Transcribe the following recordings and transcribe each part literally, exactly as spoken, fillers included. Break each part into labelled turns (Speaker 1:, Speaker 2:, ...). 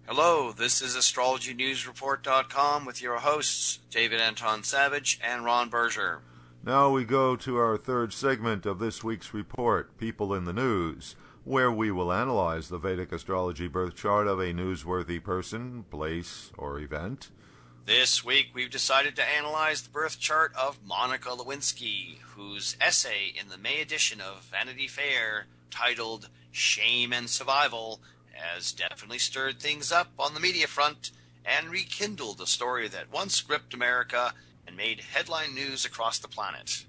Speaker 1: Hello, this is astrology news report dot com with your hosts, David Anton Savage and Ron Berger.
Speaker 2: Now we go to our third segment of this week's report, People in the News, where we will analyze the Vedic astrology birth chart of a newsworthy person, place, or event.
Speaker 1: This week we've decided to analyze the birth chart of Monica Lewinsky, whose essay in the May edition of Vanity Fair, titled Shame and Survival, has definitely stirred things up on the media front and rekindled a story that once gripped America and made headline news across the planet.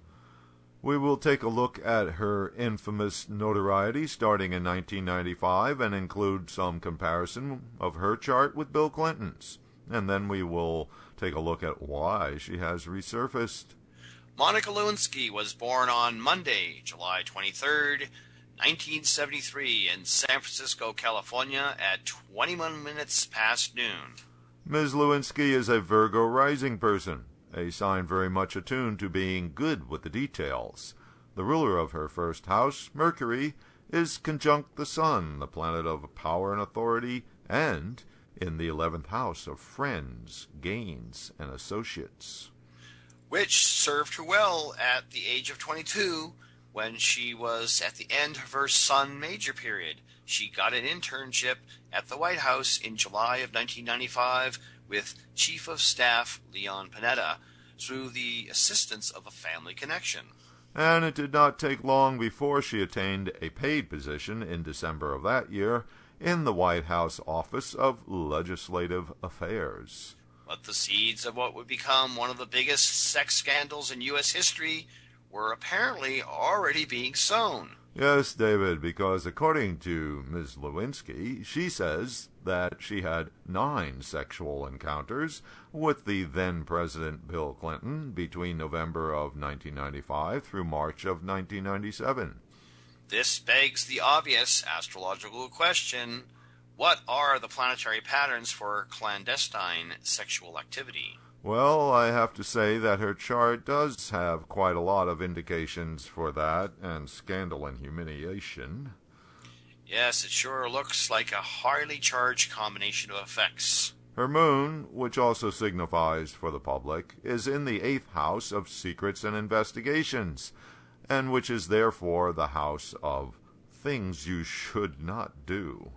Speaker 2: We will take a look at her infamous notoriety starting in nineteen ninety-five and include some comparison of her chart with Bill Clinton's. And then we will take a look at why she has resurfaced.
Speaker 1: Monica Lewinsky was born on Monday, July twenty-third, nineteen seventy-three in San Francisco, California at twenty-one minutes past noon.
Speaker 2: Miz Lewinsky is a Virgo rising person, a sign very much attuned to being good with the details. The ruler of her first house, Mercury, is conjunct the Sun, the planet of power and authority, and in the eleventh house of friends, gains, and associates.
Speaker 1: Which served her well at the age of twenty-two, when she was at the end of her Sun major period. She got an internship at the White House in July of nineteen ninety-five with Chief of Staff Leon Panetta through the assistance of a family connection.
Speaker 2: And it did not take long before she attained a paid position in December of that year in the White House Office of Legislative Affairs.
Speaker 1: But the seeds of what would become one of the biggest sex scandals in U S history were apparently already being sown.
Speaker 2: Yes, David, because according to Miz Lewinsky, she says that she had nine sexual encounters with the then-President Bill Clinton between November of nineteen ninety-five through March of nineteen ninety-seven.
Speaker 1: This begs the obvious astrological question: what are the planetary patterns for clandestine sexual activity?
Speaker 2: Well, I have to say that her chart does have quite a lot of indications for that, and scandal and humiliation.
Speaker 1: Yes, it sure looks like a highly charged combination of effects.
Speaker 2: Her moon, which also signifies for the public, is in the eighth house of secrets and investigations, and which is therefore the house of things you should not do.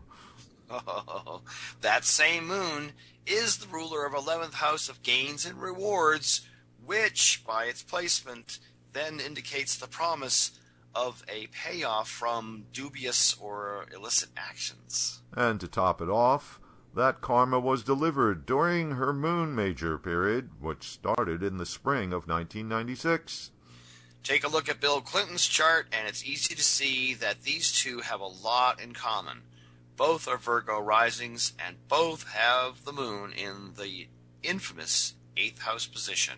Speaker 1: Oh, that same moon is the ruler of eleventh house of gains and rewards, which, by its placement, then indicates the promise of a payoff from dubious or illicit actions.
Speaker 2: And to top it off, that karma was delivered during her moon major period, which started in the spring of nineteen ninety-six.
Speaker 1: Take a look at Bill Clinton's chart, and it's easy to see that these two have a lot in common. Both are Virgo risings, and both have the moon in the infamous eighth house position.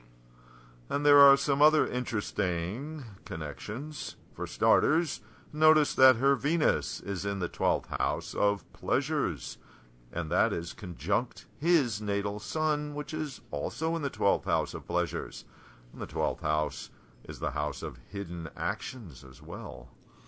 Speaker 2: And there are some other interesting connections. For starters, notice that her Venus is in the twelfth house of pleasures, and that is conjunct his natal Sun, which is also in the twelfth house of pleasures. And the twelfth house is the house of hidden actions as well.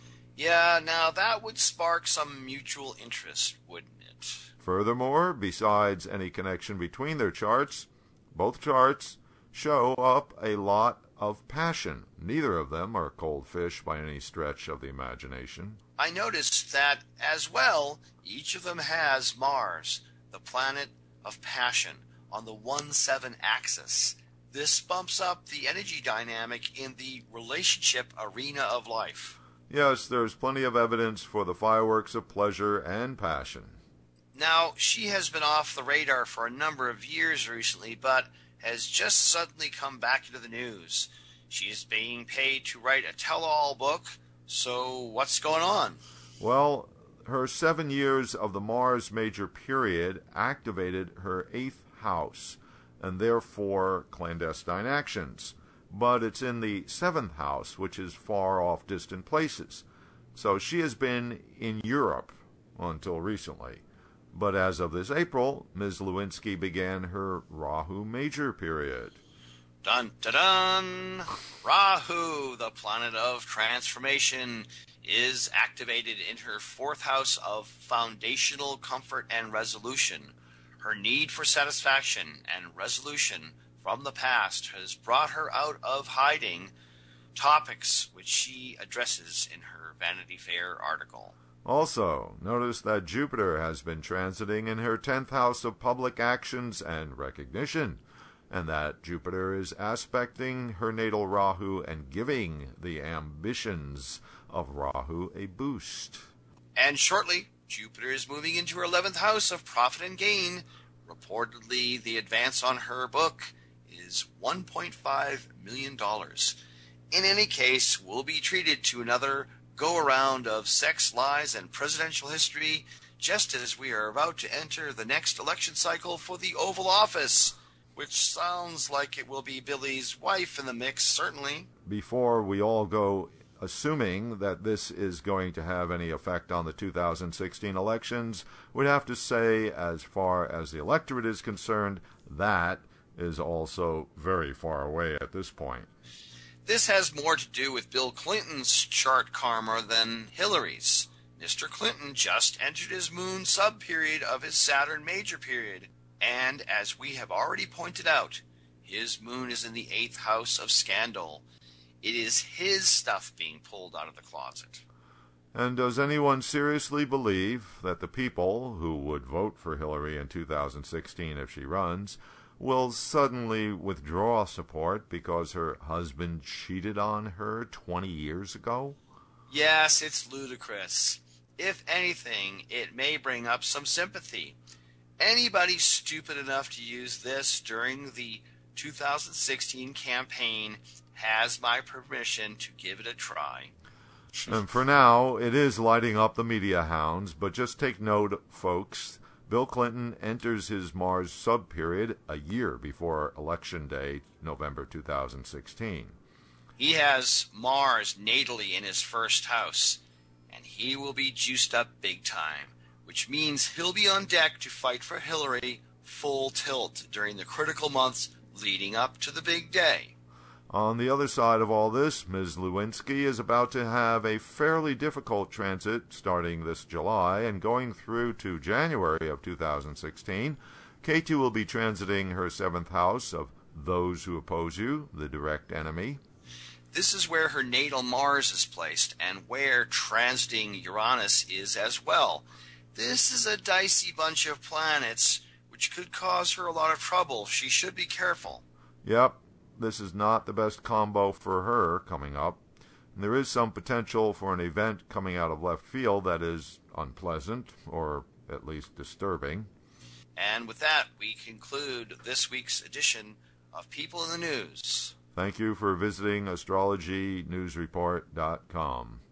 Speaker 1: Yeah, now that would spark some mutual interest, wouldn't it?
Speaker 2: Furthermore, besides any connection between their charts, both charts show up a lot of passion. Neither of them are cold fish by any stretch of the imagination.
Speaker 1: I noticed that, as well, each of them has Mars, the planet of passion, on the one seven axis. This bumps up the energy dynamic in the relationship arena of life.
Speaker 2: Yes, there's plenty of evidence for the fireworks of pleasure and passion.
Speaker 1: Now, she has been off the radar for a number of years recently, but has just suddenly come back into the news. She is being paid to write a tell-all book, so what's going on?
Speaker 2: Well, her seven years of the Mars major period activated her eighth house, and therefore clandestine actions. But it's in the seventh house, which is far off distant places. So she has been in Europe until recently. But as of this April, Miz Lewinsky began her Rahu major period.
Speaker 1: Dun dun dun! Rahu, the planet of transformation, is activated in her fourth house of foundational comfort and resolution. Her need for satisfaction and resolution from the past has brought her out of hiding, topics which she addresses in her Vanity Fair article.
Speaker 2: Also, notice that Jupiter has been transiting in her tenth house of public actions and recognition, and that Jupiter is aspecting her natal Rahu and giving the ambitions of Rahu a boost.
Speaker 1: And shortly, Jupiter is moving into her eleventh house of profit and gain. Reportedly, the advance on her book is one point five million dollars. In any case, we'll be treated to another go-around of sex, lies, and presidential history, just as we are about to enter the next election cycle for the Oval Office, which sounds like it will be Billy's wife in the mix, certainly.
Speaker 2: Before we all go assuming that this is going to have any effect on the two thousand sixteen elections, we'd have to say, as far as the electorate is concerned, that is also very far away at this point.
Speaker 1: This has more to do with Bill Clinton's chart karma than Hillary's. Mister Clinton just entered his moon sub-period of his Saturn major period, and as we have already pointed out, his moon is in the eighth house of scandal. It is his stuff being pulled out of the closet.
Speaker 2: And does anyone seriously believe that the people who would vote for Hillary in two thousand sixteen if she runs will suddenly withdraw support because her husband cheated on her twenty years ago?
Speaker 1: Yes, it's ludicrous. If anything, it may bring up some sympathy. Anybody stupid enough to use this during the two thousand sixteen campaign has my permission to give it a try.
Speaker 2: And for now, it is lighting up the media hounds, but just take note, folks, Bill Clinton enters his Mars sub-period a year before Election Day, November two thousand sixteen.
Speaker 1: He has Mars natally in his first house, and he will be juiced up big time, which means he'll be on deck to fight for Hillary full tilt during the critical months leading up to the big day.
Speaker 2: On the other side of all this, Miz Lewinsky is about to have a fairly difficult transit starting this July and going through to January of two thousand sixteen. K two will be transiting her seventh house of those who oppose you, the direct enemy.
Speaker 1: This is where her natal Mars is placed and where transiting Uranus is as well. This is a dicey bunch of planets which could cause her a lot of trouble. She should be careful.
Speaker 2: Yep. This is not the best combo for her coming up. And there is some potential for an event coming out of left field that is unpleasant, or at least disturbing.
Speaker 1: And with that, we conclude this week's edition of People in the News.
Speaker 2: Thank you for visiting astrology news report dot com.